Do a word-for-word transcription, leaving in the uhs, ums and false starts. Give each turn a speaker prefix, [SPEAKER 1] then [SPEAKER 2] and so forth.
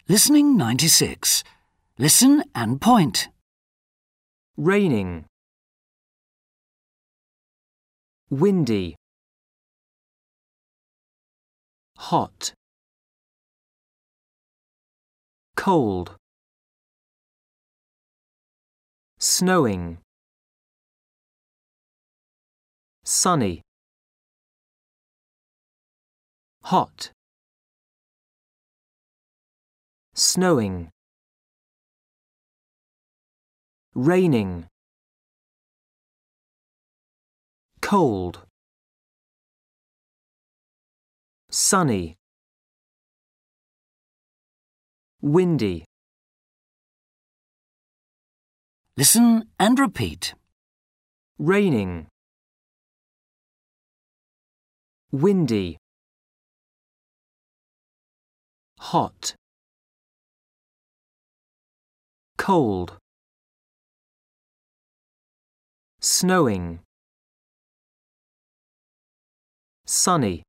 [SPEAKER 1] Listening ninety-six. Listen and point.
[SPEAKER 2] Raining. Windy. Hot. Cold. Snowing. Sunny. Hot. Snowing. Raining. Cold. Sunny. Windy.
[SPEAKER 1] Listen and repeat.
[SPEAKER 2] Raining. Windy. Hot. Cold. Snowing. Sunny.